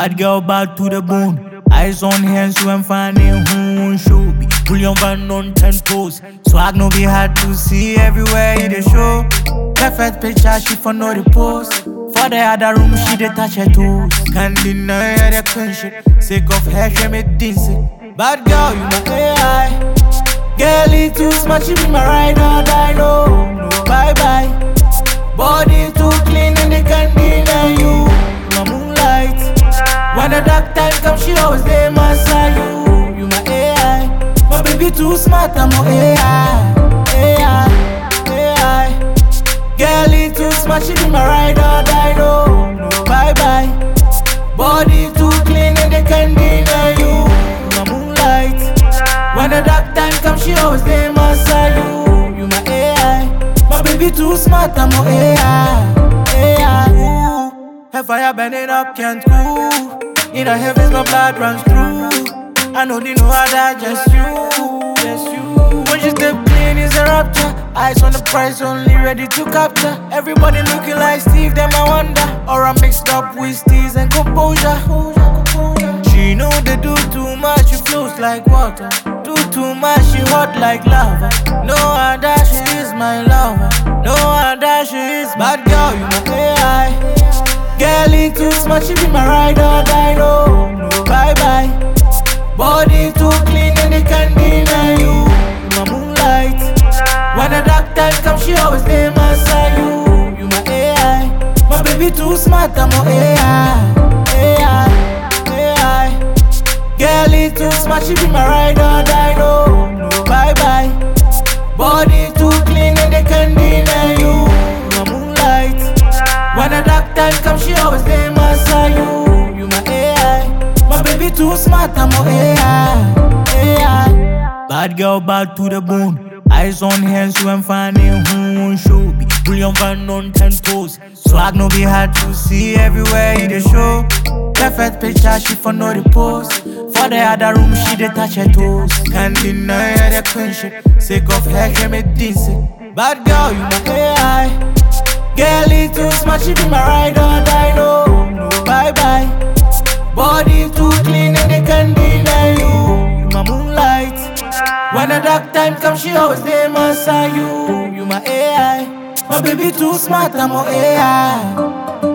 Bad girl, bad to the bone. Eyes on hands, you ain't finding who won't show. Be William Van on 10 toes. Swag no be hard to see everywhere in the show. Perfect picture, she for no the post. For the other room, she dey touch her toes. Can't deny her the queen shit. Sick of her, she me dancing. Bad girl, you my AI. Girlie too smart, she be my ride or die. No, bye bye. Body too clean and they can't deny you. My moonlight. When the dark time comes, she always dey my side. You my AI. My baby too smart, I'm my AI. Girlie too smart, she be my ride or die. No, bye bye. Body too clean and they can't deny you. My moonlight. When the dark time comes, she always dey my side. You my AI. My baby too smart, I'm my AI. Her fire burning up, can't cool. In the heavens, my blood runs through. I know they know how that just you. When she step clean, is a rapture. Eyes on the prize, only ready to capture. Everybody looking like Steve, them I wonder. Or I'm mixed up with steez and composure. She know they do too much, she flows like water. Do too much, she hot like lava. No other, she is my lover. No other, she is bad girl, you my AI. Girlie too smart, she be my ride or die. No, bye bye. Body too clean and they can't deny you. My moonlight. When the dark time comes, she always dey my side. You my AI. My baby too smart, I'm my AI. Girlie too smart, she be my ride or die. No, bye bye. Body too clean and they can't deny you. My moonlight. When the dark time comes, she always dey my side. You my AI. My baby too smart, I'm my AI. Bad girl, bad to the bone. Eyes on hands, you ain't finding who won't show. Be William Van on 10 toes. Swag no be hard to see everywhere in the show. Perfect picture, she for no the post. For the other room, she dey touch her toes. Can't deny her the queen shit. Sick of her, she me dancing. Bad girl, you my AI. Girlie too smart, she be my ride or die. No, bye bye. Body too clean and they can't deny you. You my moonlight. When the dark time comes, she always dey my side. You my AI. My baby too smart, I'm my AI.